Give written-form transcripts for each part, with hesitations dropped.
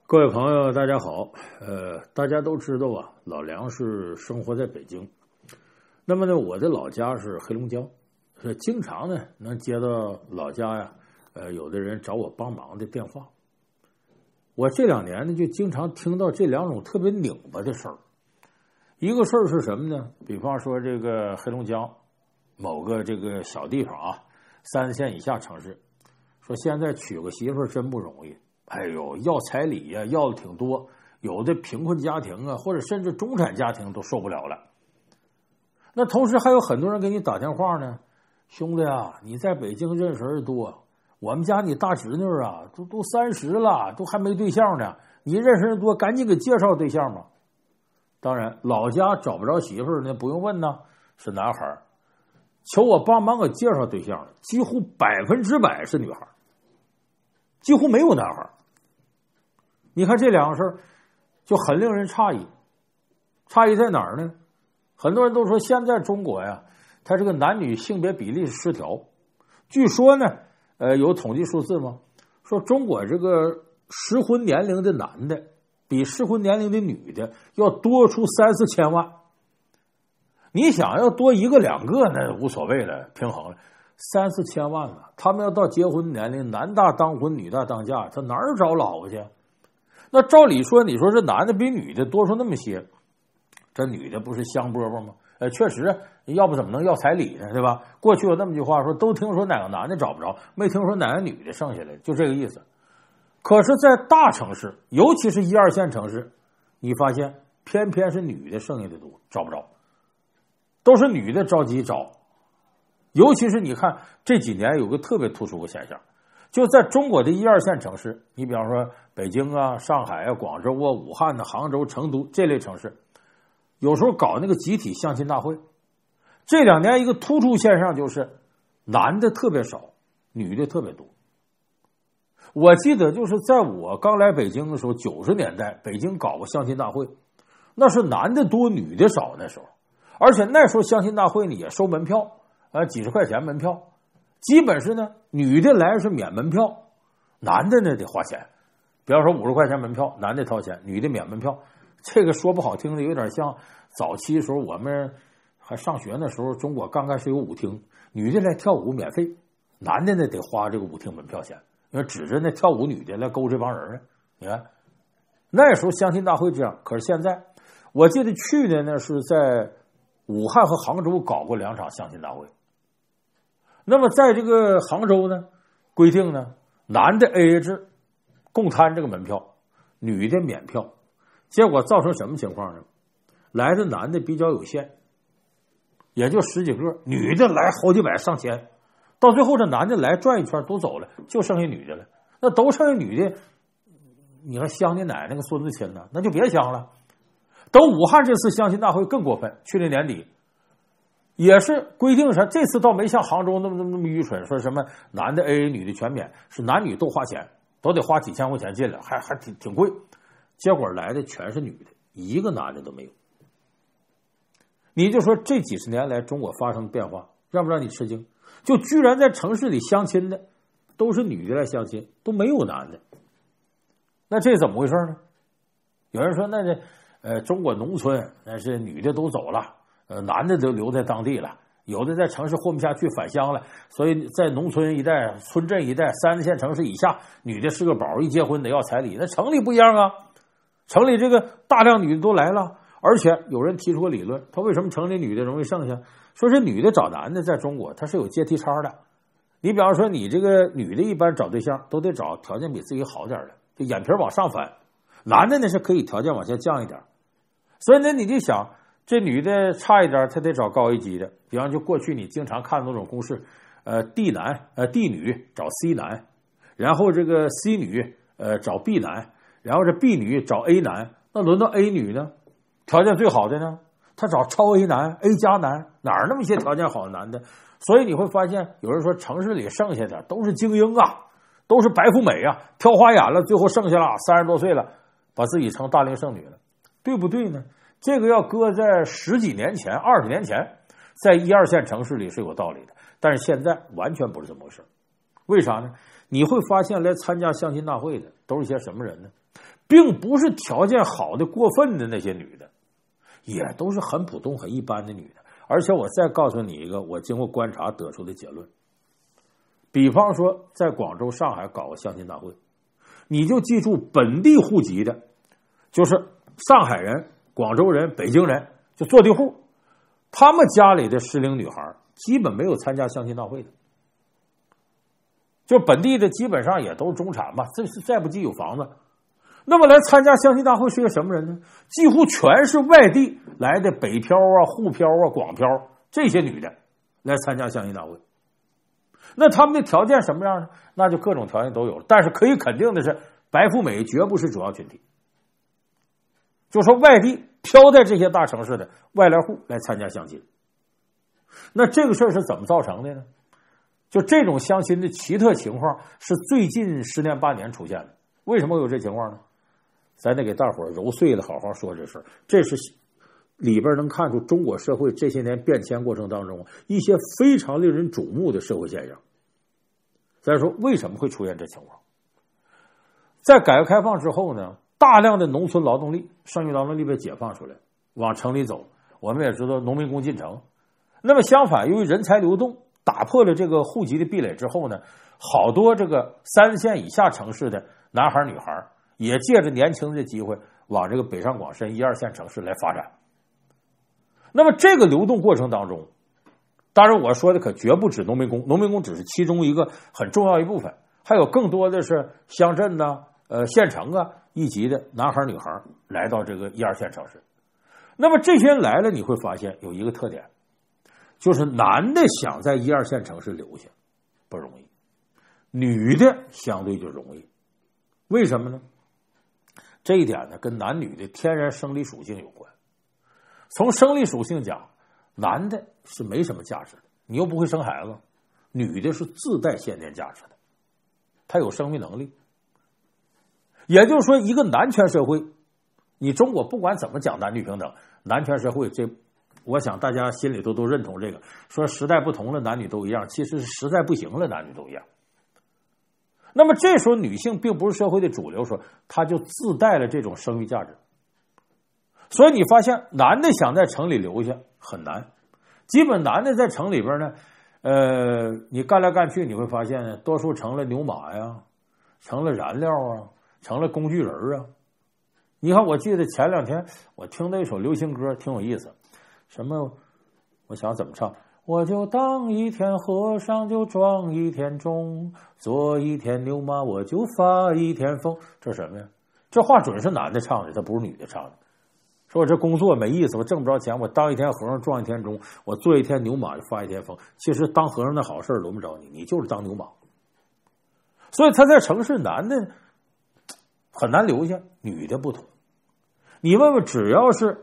各位朋友，大家好。大家都知道啊，老梁是生活在北京。那么呢，我的老家是黑龙江，经常呢能接到老家呀，有的人找我帮忙的电话。我这2年呢，就经常听到这2种特别拧巴的事儿。一个事儿是什么呢？比方说这个黑龙江某个这个小地方啊，3线以下城市，说现在娶个媳妇儿真不容易。哎呦，要彩礼呀，要的挺多，有的贫困家庭啊，或者甚至中产家庭都受不了了。那同时还有很多人给你打电话呢，兄弟啊，你在北京认识人多，我们家你大侄女啊，都30了，都还没对象呢，你认识人多，赶紧给介绍对象吧。当然，老家找不着媳妇儿呢，不用问呢，是男孩，求我帮忙给介绍对象的，几乎100%是女孩，几乎没有男孩。你看这2个事儿就很令人诧异。诧异在哪儿呢？很多人都说现在中国呀，它这个男女性别比例是失调。据说呢，有统计数字吗？说中国这个适婚年龄的男的比适婚年龄的女的要多出3-4千万。你想要多1个2个那无所谓了，平衡了。3-4千万了，他们要到结婚年龄，男大当婚，女大当嫁，他哪儿找老婆去？那照理说，你说这男的比女的多出那么些，这女的不是香饽饽吗？确实，要不怎么能要彩礼呢？对吧？过去有那么句话说，都听说哪个男的找不着，没听说哪个女的剩下来，就这个意思。可是，在大城市，尤其是1、2线城市，你发现偏偏是女的剩下的多，找不着，都是女的着急找。尤其是你看这几年有个特别突出的现象，就在中国的1、2线城市，你比方说北京啊、上海啊、广州啊、武汉啊、杭州、成都这类城市，有时候搞那个集体相亲大会。这2年一个突出现象就是男的特别少，女的特别多。我记得就是在我刚来北京的时候，90年代北京搞过相亲大会，那是男的多女的少那时候，而且那时候相亲大会呢也收门票，几十块钱门票，基本是呢女的来是免门票，男的呢得花钱。比方说50块钱门票，男的掏钱，女的免门票。这个说不好听的，有点像早期的时候我们还上学的时候，中国刚开始有舞厅，女的来跳舞免费，男的呢得花这个舞厅门票钱，因为指着那跳舞女的来勾这帮人呢。你看那时候相亲大会这样，可是现在我记得去年呢是在武汉和杭州搞过2场相亲大会。那么在这个杭州呢，规定呢，男的 AA 制，共摊这个门票，女的免票。结果造成什么情况呢？来的男的比较有限，也就10几个，女的来好几百上千，到最后这男的来转一圈都走了，就剩下女的了。那都剩下女的，你还相你奶奶个孙子亲呢？那就别相了。等武汉这次相亲大会更过分，去年年底也是规定啥，这次倒没像杭州那么愚蠢，说什么男的 AA 女的全免，是男女都花钱，都得花几千块钱进来，还挺贵。结果来的全是女的，1个男的都没有。你就说这几十年来中国发生的变化，让不让你吃惊？就居然在城市里相亲的都是女的来相亲，都没有男的。那这怎么回事呢？有人说那这中国农村那是女的都走了，男的都留在当地了，有的在城市混不下去返乡了，所以在农村一带、村镇一带、3线城市以下，女的是个宝，一结婚得要彩礼。那城里不一样啊，城里这个大量女的都来了，而且有人提出个理论，他为什么城里女的容易剩下？说这女的找男的在中国它是有阶梯差的。你比方说你这个女的一般找对象都得找条件比自己好点的，就眼皮往上翻，男的呢是可以条件往下降一点。所以呢你就想这女的差一点，她得找高一级的。比方就过去你经常看那种公式，D 男D女找 C 男，然后这个 C 女找 B 男，然后这 B 女找 A 男，那轮到 A 女呢，条件最好的呢，她找超 A 男 A 加男，哪儿那么些条件好的男的？所以你会发现有人说城市里剩下的都是精英啊，都是白富美啊，挑花眼了，最后剩下了30多岁了，把自己成大龄剩女了，对不对呢？这个要搁在10几年前、20年前，在1、2线城市里是有道理的，但是现在完全不是这么回事。为啥呢？你会发现来参加相亲大会的都是些什么人呢？ 并不是条件好的过分的那些女的，也都是很普通很一般的女的。而且我再告诉你一个我经过观察得出的结论，比方说在广州、上海搞个相亲大会，你就记住本地户籍的，就是上海人、广州人、北京人，就坐地户，他们家里的适龄女孩基本没有参加相亲大会的，就本地的基本上也都是中产吧，这是再不济有房子。那么来参加相亲大会是个什么人呢？几乎全是外地来的北漂啊、沪漂啊、广漂这些女的来参加相亲大会。那他们的条件什么样呢？那就各种条件都有了，但是可以肯定的是，白富美绝不是主要群体。就说外地飘在这些大城市的外来户来参加相亲，那这个事儿是怎么造成的呢？就这种相亲的奇特情况是最近10年8年出现的。为什么会有这情况呢？咱得给大伙儿揉碎了好好说这事儿，这是里边能看出中国社会这些年变迁过程当中一些非常令人瞩目的社会现象。再说为什么会出现这情况？在改革开放之后呢，大量的农村劳动力、剩余劳动力被解放出来，往城里走。我们也知道农民工进城。那么相反，由于人才流动打破了这个户籍的壁垒之后呢，好多这个3线以下城市的男孩女孩也借着年轻的机会往这个北上广深1、2线城市来发展。那么这个流动过程当中，当然我说的可绝不止农民工，农民工只是其中一个很重要一部分，还有更多的是乡镇呐、县城啊一级的男孩女孩来到这个1、2线城市。那么这些人来了，你会发现有一个特点，就是男的想在1、2线城市留下不容易，女的相对就容易。为什么呢？这一点呢，跟男女的天然生理属性有关。从生理属性讲，男的是没什么价值的，你又不会生孩子；女的是自带先天价值的，她有生育能力。也就是说，一个男权社会，你中国不管怎么讲男女平等，男权社会这，我想大家心里头都认同这个，说时代不同了，男女都一样，其实是时代不行了，男女都一样。那么这时候女性并不是社会的主流，说她就自带了这种生育价值。所以你发现男的想在城里留下很难，基本男的在城里边呢，你干来干去，你会发现呢，多数成了牛马呀，成了燃料啊，成了工具人啊。你看，我记得前2天我听到一首流行歌，挺有意思，什么？我想怎么唱？我就当一天和尚就撞一天钟，做一天牛马我就发一天疯。这什么呀？这话准是男的唱的，这不是女的唱的。说我这工作没意思，我挣不着钱，我当一天和尚撞一天钟，我做一天牛马就发一天疯。其实当和尚的好事轮不着你，你就是当牛马。所以他在城市，男的很难留下，女的不同。你问问，只要是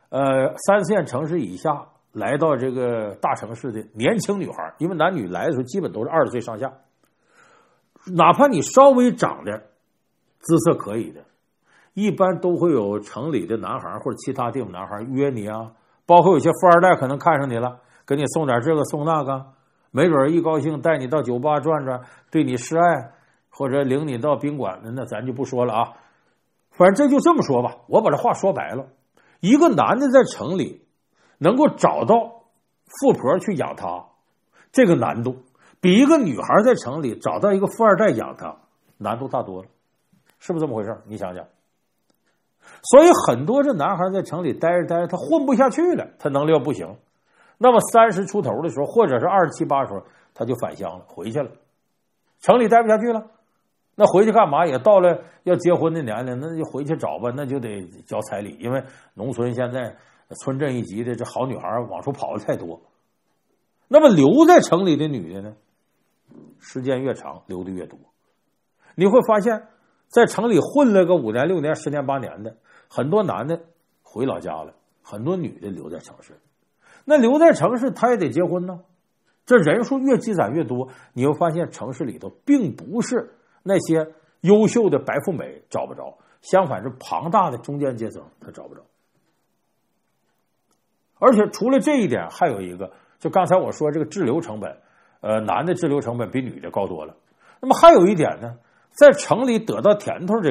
3线城市以下来到这个大城市的年轻女孩，因为男女来的时候基本都是20岁上下，哪怕你稍微长得姿色可以的，一般都会有城里的男孩或者其他地方男孩约你啊，包括有些富二代可能看上你了，给你送点这个送那个，没准一高兴带你到酒吧转转，对你示爱，或者领你到宾馆的，那咱就不说了啊。反正这就这么说吧，我把这话说白了，一个男的在城里能够找到富婆去养他，这个难度比一个女孩在城里找到一个富二代养他难度大多了，是不是这么回事？你想想。所以很多这男孩在城里待着待着，他混不下去了，他能力要不行，那么30出头的时候，或者是27、8的时候，他就返乡了，回去了，城里待不下去了，那回去干嘛？也到了要结婚的年龄，那就回去找吧，那就得交彩礼，因为农村现在村镇一级的这好女孩往出跑的太多。那么留在城里的女的呢，时间越长留的越多。你会发现在城里混了个5年6年10年8年的，很多男的回老家了，很多女的留在城市。那留在城市他也得结婚呢，这人数越积攒越多，你会发现城市里头并不是那些优秀的白富美找不着，相反是庞大的中间阶层他找不着。而且除了这一点，还有一个，就刚才我说这个滞留成本，男的滞留成本比女的高多了。那么还有一点呢，在城里得到甜头这个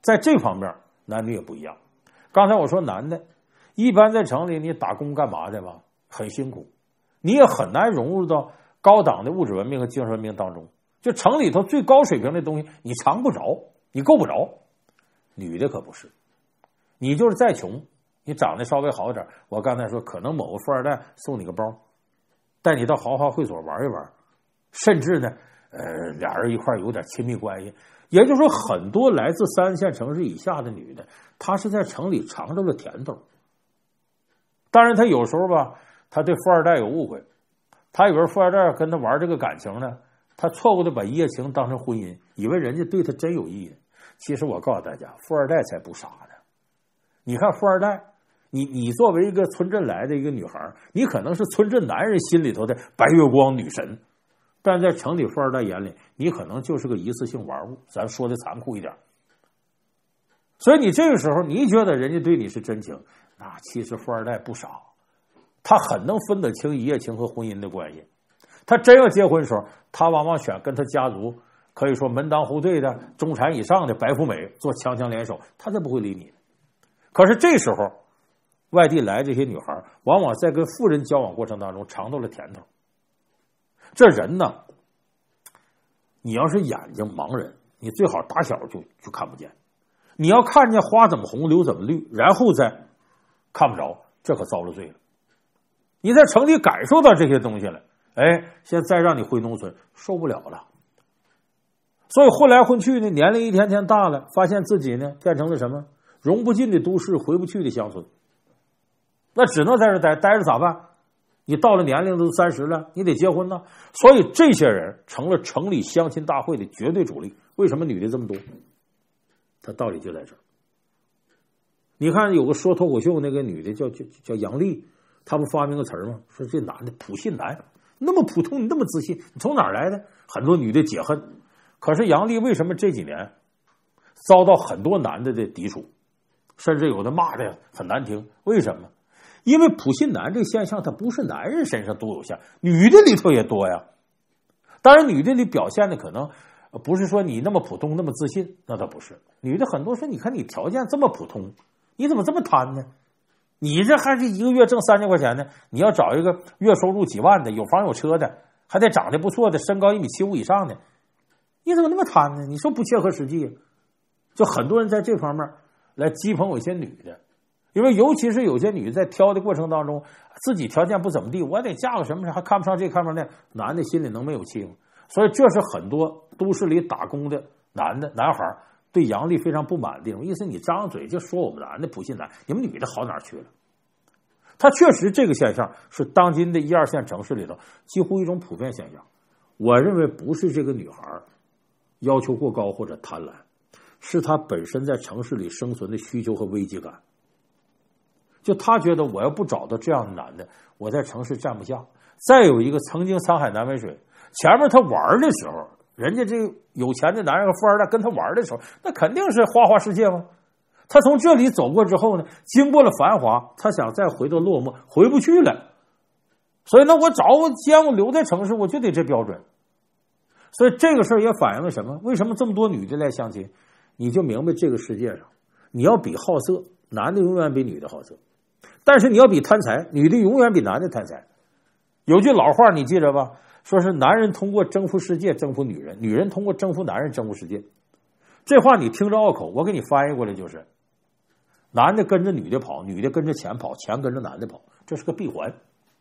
在这方面男女也不一样。刚才我说男的一般在城里你打工干嘛的吧，很辛苦，你也很难融入到高档的物质文明和精神文明当中。就城里头最高水平的东西你尝不着，你够不着。女的可不是，你就是再穷，你长得稍微好点，我刚才说可能某个富二代送你个包，带你到豪华会所玩一玩，甚至呢俩人一块有点亲密关系。也就是说，很多来自3线城市以下的女的，她是在城里尝着了甜头。当然她有时候吧，她对富二代有误会，她以为富二代跟她玩这个感情呢，她错误的把一夜情当成婚姻，以为人家对她真有意。其实我告诉大家，富二代才不傻呢。你看富二代，你作为一个村镇来的一个女孩，你可能是村镇男人心里头的白月光女神，但在城里富二代眼里，你可能就是个一次性玩物，咱说的残酷一点。所以你这个时候你觉得人家对你是真情，那其实富二代不傻，他很能分得清一夜情和婚姻的关系。他真要结婚的时候，他往往选跟他家族可以说门当户对的中产以上的白富美做强强联手，他才不会理你。可是这时候外地来这些女孩往往在跟富人交往过程当中尝到了甜头。这人呢，你要是眼睛盲人，你最好打小就看不见。你要看见花怎么红柳怎么绿，然后再看不着，这可遭了罪了。你在城里感受到这些东西了，现在再让你回农村受不了了。所以混来混去呢，年龄一天天大了，发现自己呢变成了什么？融不进的都市，回不去的乡村。那只能在这待着咋办？你到了年龄都30了，你得结婚呢。所以这些人成了城里相亲大会的绝对主力。为什么女的这么多？它道理就在这儿。你看有个说脱口秀那个女的叫杨丽，她不发明个词吗？说这男的普信男，那么普通，你那么自信，你从哪儿来的？很多女的解恨。可是杨丽为什么这几年遭到很多男的的抵触，甚至有的骂的很难听？为什么？因为普信男这个现象，它不是男人身上都有像，女的里头也多呀。当然，女的里表现的可能不是说你那么普通那么自信，那倒不是。女的很多说，你看你条件这么普通，你怎么这么贪呢？你这还是一个月挣3000块钱呢，你要找一个月收入几万的，有房有车的，还得长得不错的，身高1.75米以上的，你怎么那么贪呢？你说不切合实际。就很多人在这方面来讥讽有些女的，因为尤其是有些女的在挑的过程当中，自己条件不怎么地，我得嫁个什么还看不上这看不上那，男的心里能没有气吗？所以这是很多都市里打工的男孩对杨丽非常不满的地方。意思你张嘴就说我们男的普信男，你们女的好哪儿去了？他确实这个现象是当今的1、2线城市里头几乎一种普遍现象。我认为不是这个女孩要求过高或者贪婪，是她本身在城市里生存的需求和危机感。就她觉得我要不找到这样的男的，我在城市站不下。再有一个，曾经沧海难为水，前面他玩的时候，人家这个有钱的男人和富二代跟他玩的时候，那肯定是花花世界嘛。他从这里走过之后呢，经过了繁华，他想再回到落寞，回不去了。所以呢，既然我留在城市，我就得这标准。所以这个事儿也反映了什么？为什么这么多女的来相亲？你就明白这个世界上，你要比好色，男的永远比女的好色；但是你要比贪财，女的永远比男的贪财。有句老话你记着吧，说是男人通过征服世界征服女人，女人通过征服男人征服世界。这话你听着拗口，我给你翻译过来就是：男的跟着女的跑，女的跟着钱跑，钱跟着男的跑，这是个闭环。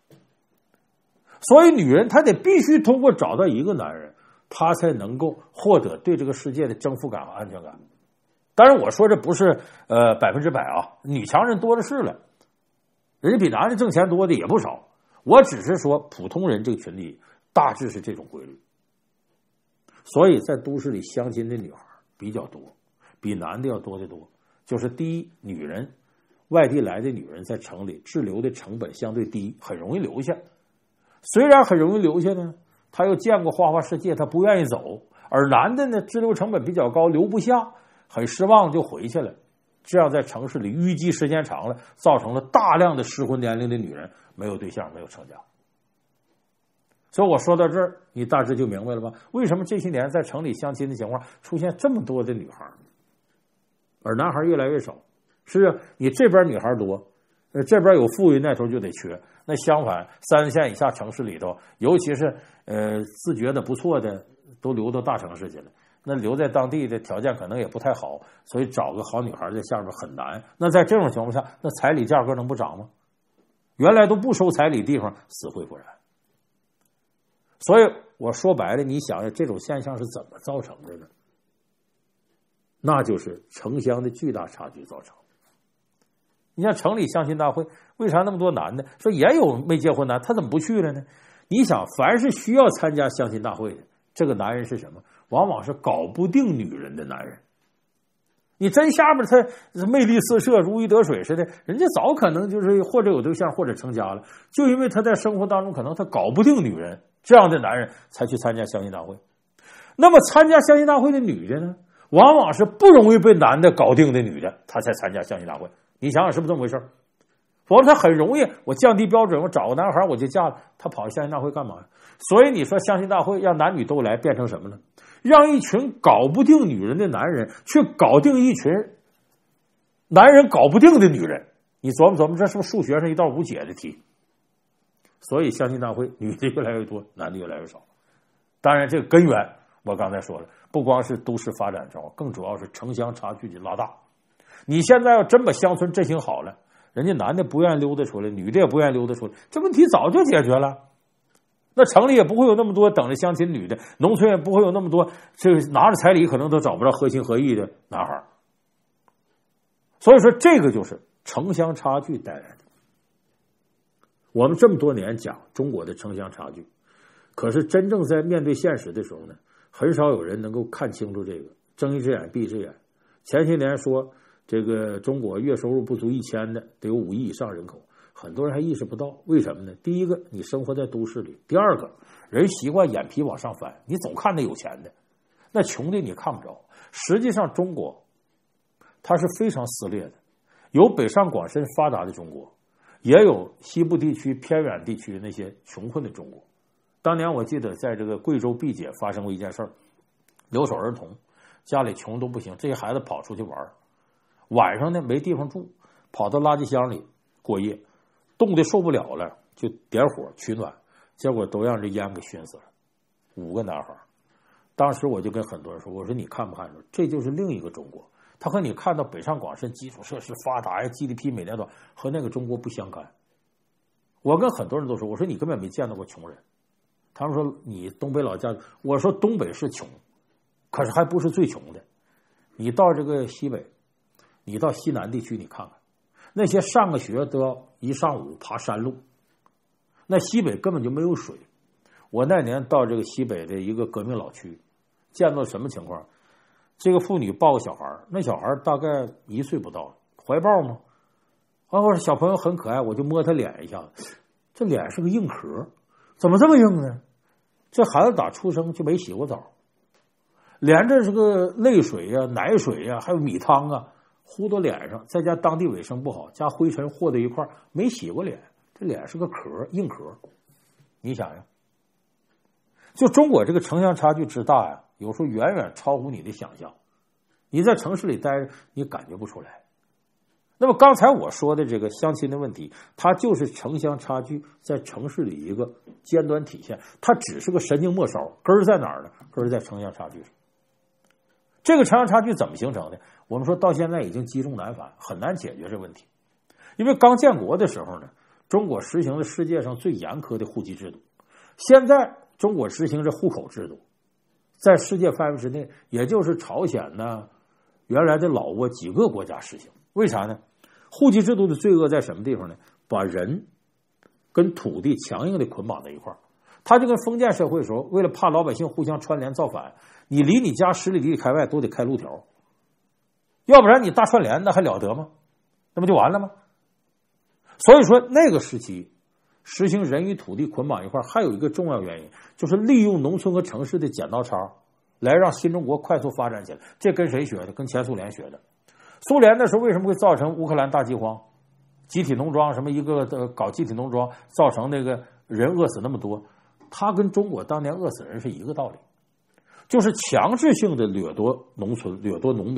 所以女人她得必须通过找到一个男人，她才能够获得对这个世界的征服感和安全感。当然我说这不是100%啊，女强人多的是了，人家比男的挣钱多的也不少。我只是说普通人这个群体大致是这种规律。所以在都市里相亲的女孩比较多，比男的要多得多。就是第一，女人外地来的女人在城里滞留的成本相对低，很容易留下。虽然很容易留下呢，他又见过花花世界，他不愿意走。而男的呢，滞留成本比较高，留不下，很失望就回去了。这样在城市里淤积时间长了，造成了大量的适婚年龄的女人没有对象，没有成家。所以我说到这儿，你大致就明白了吧？为什么这些年在城里相亲的情况出现这么多的女孩？ 而男孩越来越少。是啊，你这边女孩多，这边有富裕，那头就得缺。那相反，3线以下城市里头，尤其是自觉的不错的，都流到大城市去了。那留在当地的条件可能也不太好，所以找个好女孩在下边很难。那在这种情况下，那彩礼价格能不涨吗？原来都不收彩礼地方死灰复燃。所以我说白了，你想想这种现象是怎么造成的呢？那就是城乡的巨大差距造成。你像城里相亲大会，为啥那么多男的？说也有没结婚男，他怎么不去了呢？你想，凡是需要参加相亲大会的，这个男人是什么？往往是搞不定女人的男人。你真下边他魅力四射、如鱼得水似的，人家早可能就是或者有对象，或者成家了。就因为他在生活当中可能他搞不定女人，这样的男人才去参加相亲大会。那么参加相亲大会的女的呢，往往是不容易被男的搞定的女的，她才参加相亲大会。你想想是不是这么回事？否则他很容易，我降低标准，我找个男孩我就嫁了，他跑相亲大会干嘛呀？所以你说相亲大会让男女都来，变成什么呢？让一群搞不定女人的男人去搞定一群男人搞不定的女人。你琢磨琢磨，这是不是数学上一道无解的题？所以相亲大会女的越来越多，男的越来越少。当然这个根源我刚才说了，不光是都市发展着，更主要是城乡差距的拉大。你现在要真把乡村振兴好了，人家男的不愿意溜达出来，女的也不愿意溜达出来，这问题早就解决了。那城里也不会有那么多等着相亲女的，农村也不会有那么多这个拿着彩礼可能都找不着合心合意的男孩。所以说这个就是城乡差距带来的。我们这么多年讲中国的城乡差距，可是真正在面对现实的时候呢，很少有人能够看清楚这个，睁一只眼闭一只眼。前些年说这个中国月收入不足1000的得有5亿以上人口，很多人还意识不到。为什么呢？第一个，你生活在都市里；第二个，人习惯眼皮往上翻，你总看那有钱的，那穷的你看不着。实际上中国它是非常撕裂的，有北上广深发达的中国，也有西部地区偏远地区那些穷困的中国。当年我记得在这个贵州毕节发生过一件事儿，留守儿童家里穷都不行，这些孩子跑出去玩，晚上呢没地方住，跑到垃圾箱里过夜，冻得受不了了，就点火取暖，结果都让这烟给熏死了，5个男孩。当时我就跟很多人说，我说你看不看出这就是另一个中国，他和你看到北上广深基础设施发达呀 GDP 每年多和那个中国不相干。我跟很多人都说，我说你根本没见到过穷人。他们说你东北老家，我说东北是穷，可是还不是最穷的。你到这个西北，你到西南地区你看看，那些上个学都要一上午爬山路，那西北根本就没有水。我那年到这个西北的一个革命老区，见到什么情况？这个妇女抱个小孩，那小孩大概1岁不到，怀抱吗？我说小朋友很可爱，我就摸他脸一下，这脸是个硬壳，怎么这么硬呢？这孩子打出生就没洗过澡，连着这个泪水呀、奶水呀，还有米汤啊，糊到脸上，再加当地卫生不好，加灰尘和在一块，没洗过脸，这脸是个壳，硬壳。你想想，就中国这个城乡差距之大呀，有时候远远超乎你的想象。你在城市里待着，你感觉不出来。那么刚才我说的这个相亲的问题，它就是城乡差距在城市里一个尖端体现，它只是个神经末梢，根儿在哪儿呢？根儿在城乡差距上。这个城乡差距怎么形成的？我们说到现在已经积重难返，很难解决这问题。因为刚建国的时候呢，中国实行了世界上最严苛的户籍制度，现在中国实行着户口制度，在世界范围之内，也就是朝鲜呢、原来的老挝几个国家实行。为啥呢？户籍制度的罪恶在什么地方呢？把人跟土地强硬的捆绑在一块儿。他就跟封建社会的时候，为了怕老百姓互相串联造反，你离你家10里地开外都得开路条，要不然你大串联那还了得吗？那不就完了吗？所以说那个时期实行人与土地捆绑一块，还有一个重要原因，就是利用农村和城市的剪刀差来让新中国快速发展起来。这跟谁学的？跟前苏联学的。苏联那时候为什么会造成乌克兰大饥荒，集体农庄什么一个搞集体农庄，造成那个人饿死那么多？他跟中国当年饿死人是一个道理，就是强制性的掠夺农村、掠夺农民，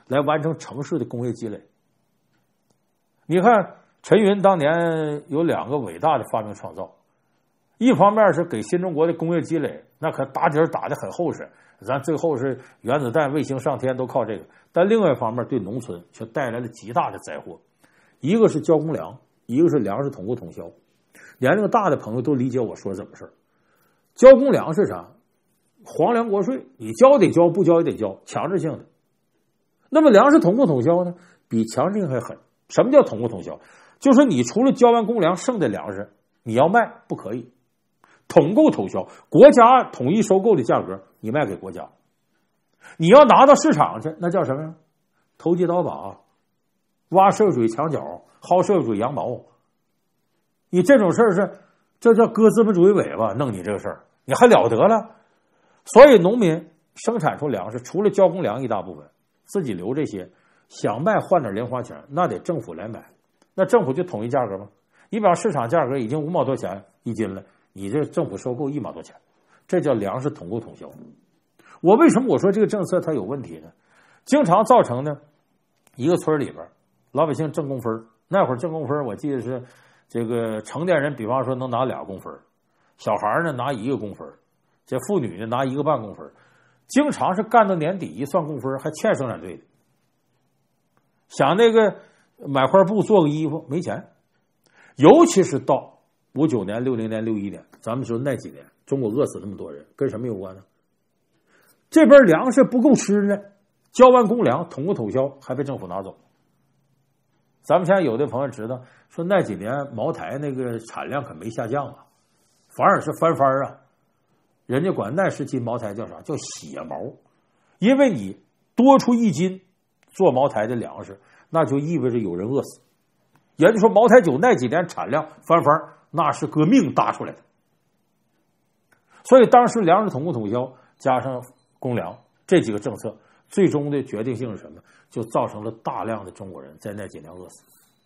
来完成城市的工业积累。你看陈云当年有2个伟大的发明创造，一方面是给新中国的工业积累，那可打底打得很厚实，咱最后是原子弹、卫星上天都靠这个。但另外一方面对农村却带来了极大的灾祸，一个是交公粮，一个是粮食统购统销。年龄大的朋友都理解我说怎么事。交公粮是啥？皇粮国税，你交得交，不交也得交，强制性的。那么粮食统购统销呢，比强制性还狠。什么叫统购统销？就是你除了交完公粮，剩的粮食你要卖不可以。统购统销，国家统一收购的价格你卖给国家，你要拿到市场去，那叫什么呀？投机倒把，挖涉水墙角，薅涉水羊毛。你这种事儿是，这叫割资本主义尾巴，弄你这个事儿，你还了得了？所以农民生产出粮食，除了交公粮一大部分，自己留这些，想卖换点零花钱，那得政府来买，那政府就统一价格吗？你比方市场价格已经5毛多钱一斤了，你这政府收购1毛多钱，这叫粮食统购统销。我为什么我说这个政策它有问题呢？经常造成呢，一个村里边老百姓挣工分，那会儿挣工分我记得是这个成年人比方说能拿2工分，小孩呢拿1个工分，这妇女呢拿1个半工分，经常是干到年底一算工分还欠生产队的。想那个买块布做个衣服没钱，尤其是到59年、60年、61年，咱们说那几年中国饿死那么多人，跟什么有关呢？这边粮食不够吃呢，交完公粮统购统销还被政府拿走。咱们现在有的朋友知道说那几年茅台那个产量可没下降啊，反而是翻番啊。人家管那时期茅台叫啥？叫血毛，因为你多出1斤做茅台的粮食，那就意味着有人饿死。也就是说茅台酒那几年产量翻番，那是革命搭出来的。所以当时粮食统购统销加上公粮这几个政策，最终的决定性是什么？就造成了大量的中国人在那几年饿死。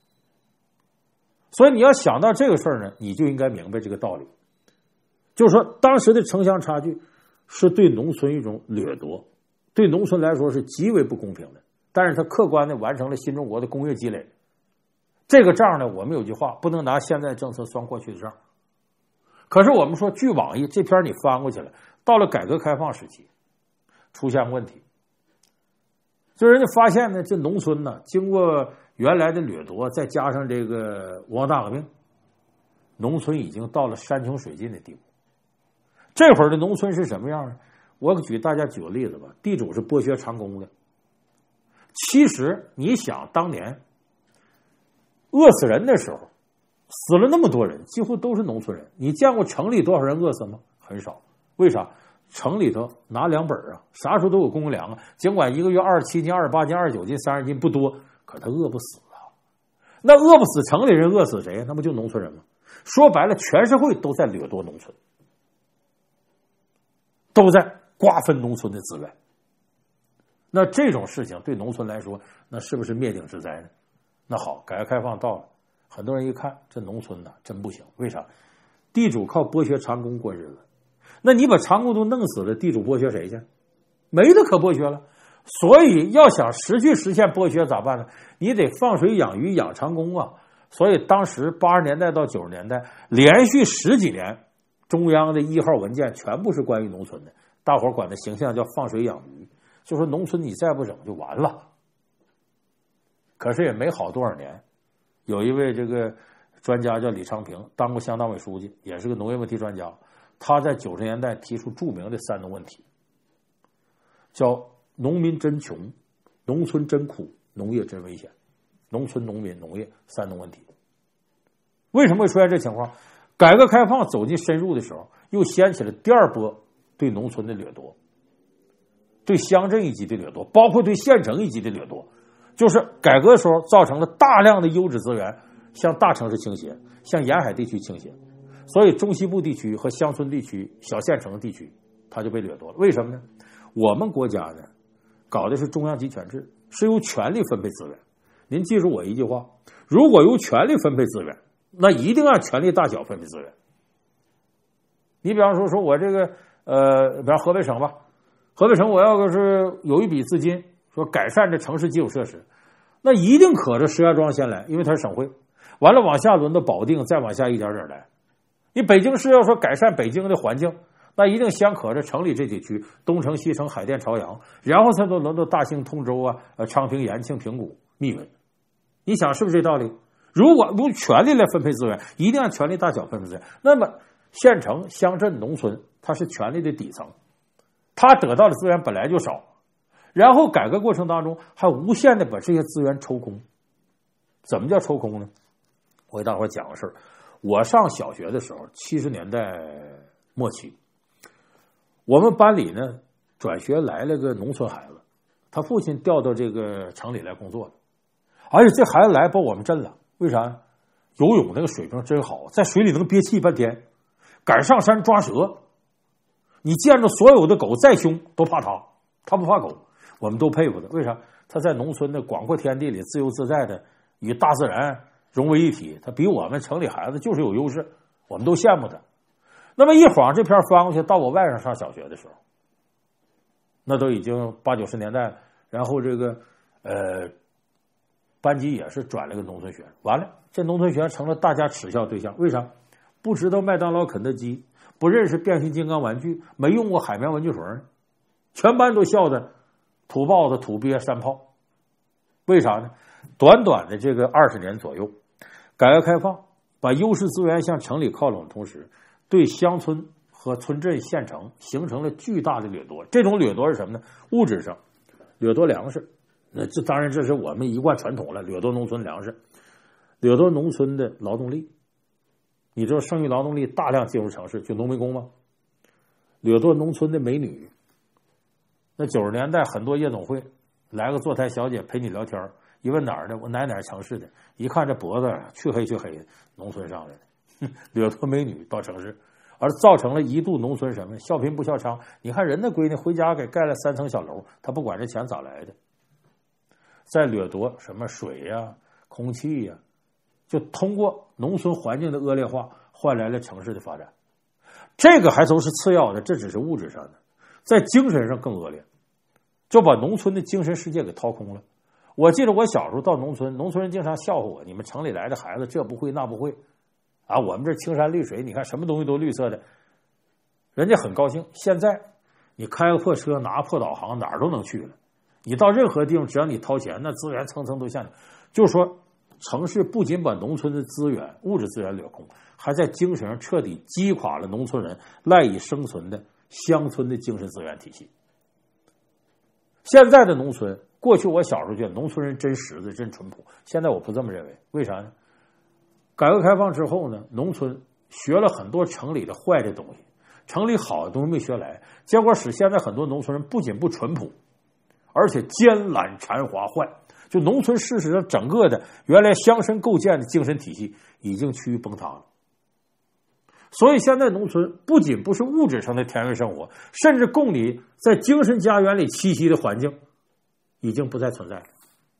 所以你要想到这个事儿呢，你就应该明白这个道理，就是说当时的城乡差距是对农村一种掠夺，对农村来说是极为不公平的，但是它客观的完成了新中国的工业积累。这个账呢，我们有句话，不能拿现在政策算过去的账。可是我们说据往义，这篇你翻过去了，到了改革开放时期出现问题，就人家发现呢，这农村呢，经过原来的掠夺，再加上这个文化大革命，农村已经到了山穷水尽的地步。这会儿的农村是什么样呢？我大家举个例子吧，地主是剥削长工的。其实你想当年饿死人的时候，死了那么多人，几乎都是农村人。你见过城里多少人饿死吗？很少。为啥？城里头拿粮本啊，啥时候都有公粮啊。尽管一个月27斤、28斤、29斤、30斤不多，可他饿不死啊。那饿不死城里人，饿死谁？那不就农村人吗？说白了，全社会都在掠夺农村，都在瓜分农村的资源。那这种事情对农村来说，那是不是灭顶之灾呢？那好，改革开放到了，很多人一看这农村呢真不行，为啥？地主靠剥削长工过日子，那你把长工都弄死了，地主剥削谁去？没得可剥削了。所以要想实现剥削咋办呢？你得放水养鱼养长工啊。所以当时80年代到90年代连续10几年，中央的1号文件全部是关于农村的，大伙管的形象叫放水养鱼，就说农村你再不整就完了。可是也没好多少年，有一位这个专家叫李昌平，当过乡党委书记，也是个农业问题专家。他在90年代提出著名的3农问题，叫农民真穷、农村真苦、农业真危险。农村、农民、农业3农问题。为什么会出现这情况？改革开放走进深入的时候，又掀起了第2波对农村的掠夺，对乡镇一级的掠夺，包括对县城一级的掠夺。就是改革的时候造成了大量的优质资源向大城市倾斜，向沿海地区倾斜，所以中西部地区和乡村地区、小县城地区它就被掠夺了。为什么呢？我们国家呢搞的是中央集权制，是由权力分配资源。您记住我一句话，如果由权力分配资源，那一定按权力大小分配资源。你比方说我这个比方河北省吧，河北省我要是有一笔资金， 说改善这城市基础设施，那一定可着石家庄先来，因为它是省会，完了往下轮到保定，再往下一点点来。你北京市要说改善北京的环境，那一定先可着城里这几区，东城、西城、海淀、朝阳，然后才都轮到大兴、通州啊、昌平、延庆、平谷、密云。你想是不是这道理？如果用权力来分配资源，一定按权力大小分配资源。那么县城、乡镇、农村，它是权力的底层，它得到的资源本来就少，然后改革过程当中还无限的把这些资源抽空。怎么叫抽空呢？我给大伙讲个事儿。我上小学的时候，70年代末期，我们班里呢转学来了个农村孩子，他父亲调到这个城里来工作了，而且这孩子来把我们震了。为啥？游泳那个水平真好，在水里能憋气半天，敢上山抓蛇。你见着所有的狗再凶都怕他，他不怕狗，我们都佩服他。为啥？他在农村的广阔天地里自由自在的与大自然融为一体，他比我们城里孩子就是有优势，我们都羡慕他。那么一晃这篇翻过去，到我外甥上小学的时候，那都已经80、90年代了。然后这个班级也是转了个农村学生，完了这农村学生成了大家耻笑对象。为啥？不知道麦当劳、肯德基，不认识变形金刚玩具，没用过海绵文具水，全班都笑的土豹子、土鳖、山炮。为啥呢？短短的这个20年左右，改革开放把优势资源向城里靠拢的同时，对乡村和村镇、县城形成了巨大的掠夺。这种掠夺是什么呢？物质上掠夺粮食，那这当然这是我们一贯传统了，掠夺农村粮食，掠夺农村的劳动力。你知道剩余劳动力大量进入城市，就农民工吗？掠夺农村的美女。那90年代很多夜总会来个坐台小姐陪你聊天，一问哪儿的，我哪城市的，一看这脖子黢黑的，农村上来的，掠夺美女到城市，而造成了一度农村什么笑贫不笑娼。你看人的闺女回家给盖了3层小楼，他不管这钱咋来的，再掠夺什么水呀、空气呀，就通过农村环境的恶劣化换来了城市的发展。这个还都是次要的，这只是物质上的，在精神上更恶劣，就把农村的精神世界给掏空了。我记得我小时候到农村，农村人经常笑话我，你们城里来的孩子这不会那不会啊，我们这青山绿水，你看什么东西都绿色的，人家很高兴。现在你开个破车，拿破导航，哪儿都能去了，你到任何地方只要你掏钱，那资源层层都向你。就是说城市不仅把农村的资源、物质资源掠空，还在精神上彻底击垮了农村人赖以生存的乡村的精神资源体系。现在的农村，过去我小时候觉得农村人真实在、真淳朴，现在我不这么认为。为啥呢？改革开放之后呢，农村学了很多城里的坏的东西，城里好的东西没学来，结果使现在很多农村人不仅不淳朴，而且奸懒馋滑坏。就农村事实上整个的原来乡绅构建的精神体系已经趋于崩塌了。所以现在农村不仅不是物质上的田园生活，甚至供你在精神家园里栖息的环境已经不再存在了。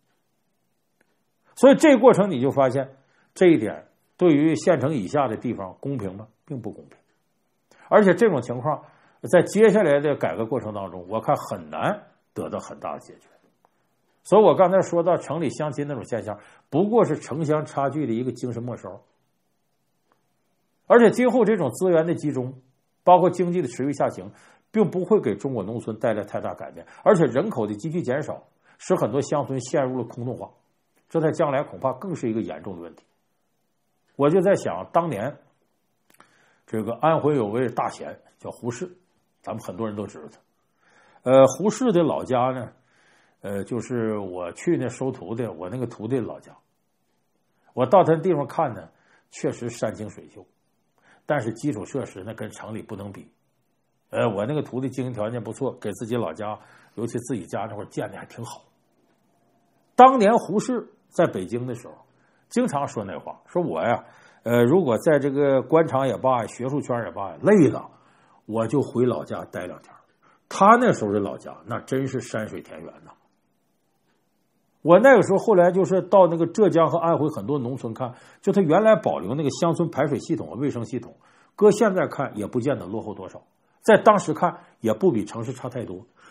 所以这个过程你就发现这一点对于县城以下的地方公平吗？并不公平。而且这种情况在接下来的改革过程当中，我看很难得到很大的解决。所以我刚才说到城里乡亲那种现象，不过是城乡差距的一个精神末梢。而且今后这种资源的集中，包括经济的持续下行，并不会给中国农村带来太大改变，而且人口的急剧减少，使很多乡村陷入了空洞化，这在将来恐怕更是一个严重的问题。我就在想，当年这个安徽有位大贤叫胡适，咱们很多人都知道他。胡适的老家呢，就是我去那收徒的，我那个徒弟老家。我到他地方看呢，确实山清水秀，但是基础设施那跟城里不能比。我那个徒弟经济条件不错，给自己老家，尤其自己家那会儿建的还挺好。当年胡适在北京的时候，经常说那话，说我呀，如果在这个官场也罢，学术圈也罢，累了，我就回老家待2天。他那时候的老家，那真是山水田园呐。我那个时候后来就是到那个浙江和安徽很多农村看，就他原来保留那个乡村排水系统和卫生系统，搁现在看也不见得落后多少，在当时看也不比城市差太多。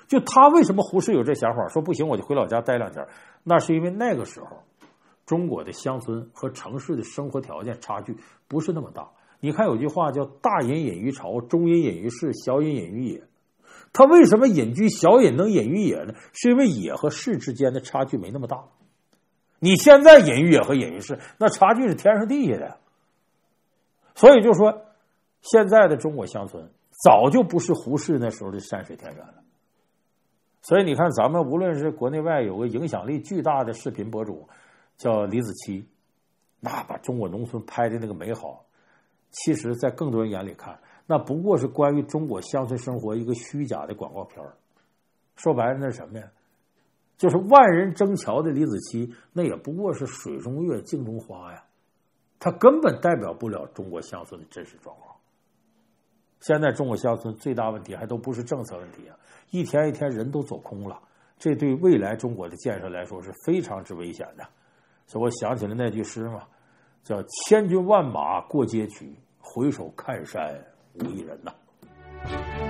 就他为什么胡适有这想法，说不行我就回老家待2天，那是因为那个时候中国的乡村和城市的生活条件差距不是那么大。你看有句话叫大隐隐于朝，中隐隐于市，小隐隐于野。他为什么隐居小隐能隐于野呢？是因为野和市之间的差距没那么大。你现在隐于野和隐于市，那差距是天上地下的。所以就说现在的中国乡村早就不是胡适那时候的山水田园了。所以你看咱们无论是国内外有个影响力巨大的视频博主叫李子柒，那把中国农村拍的那个美好，其实在更多人眼里看，那不过是关于中国乡村生活一个虚假的广告片。说白了那是什么呀？就是万人争瞧的李子柒，那也不过是水中月镜中花呀，它根本代表不了中国乡村的真实状况。现在中国乡村最大问题还都不是政策问题啊，一天一天人都走空了，这对未来中国的建设来说是非常之危险的。所以我想起了那句诗嘛，叫千军万马过街去，回首看山无一人呐。